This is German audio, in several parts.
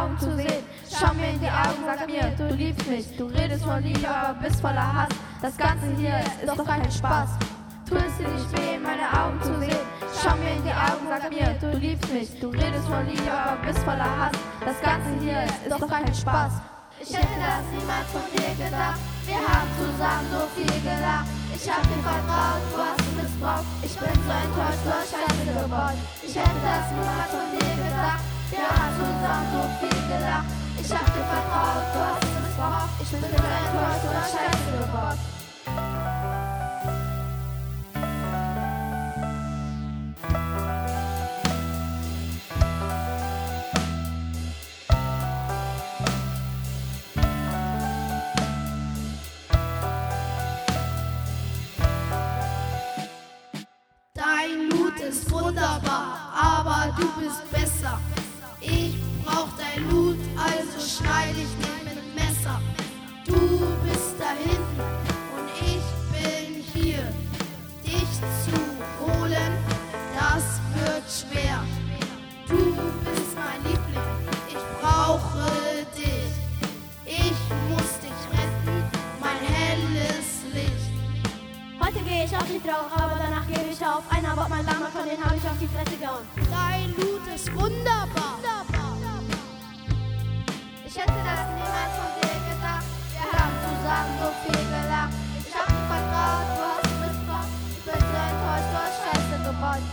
Augen zu sehen. Schau mir in die Augen, sag mir, du liebst mich. Du redest von Liebe, aber bist voller Hass. Das Ganze hier ist doch kein Spaß. Tu es dir nicht weh, meine Augen zu sehen. Schau mir in die Augen, sag mir, du liebst mich. Du redest von Liebe, aber bist voller Hass. Das Ganze hier ist doch kein Spaß. Ich hätte das niemals von dir gedacht. Wir haben zusammen so viel gelacht. Ich hab dir vertraut, du hast es missbraucht. Ich bin so enttäuscht, du hast Scheiße gebaut. Ich hätte das niemals von dir gedacht. Wir haben zusammen so viel gelacht. Ich hab dir vertraut, du hast es missbraucht. Ich bin so enttäuscht, du hast Scheiße gebaut. Dein Loot ist wunderbar, aber du bist besser. Ich brauch dein Loot, also schneide ich dich mit dem Messer. Du bist da hinten und ich bin hier. Dich zu holen, das wird schwer. Du bist mein Liebling, ich brauche dich. Ich muss dich retten, mein helles Licht. Heute gehe ich auf die drauf, aber danach gebe ich auf. Einer baut mein Lama, von denen habe ich auf die Fresse gehauen. Dein Loot ist wunderbar. Ich hätte das niemals von dir gedacht. Wir haben zusammen so viel gelacht. Ich hab dir vertraut, du hast es missbraucht. Ich bin so enttäuscht, du hast Scheiße gebaut.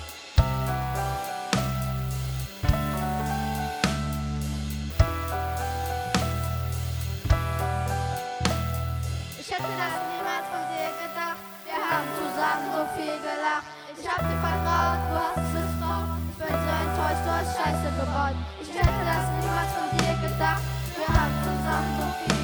Ich hätte das niemals von dir gedacht. Wir haben zusammen so viel gelacht. Ich hab dir vertraut, du hast es missbraucht. Ich bin so enttäuscht, du hast Scheiße gebaut. Ich hätte das niemals von dir gedacht. Wir haben zusammen so viel